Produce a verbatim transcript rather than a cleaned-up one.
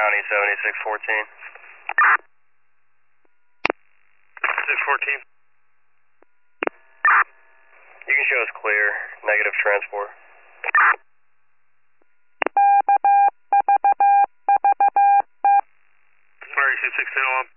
County seventy-six fourteen. six fourteen. You can show us clear, negative transport. R E C sixteen oh one.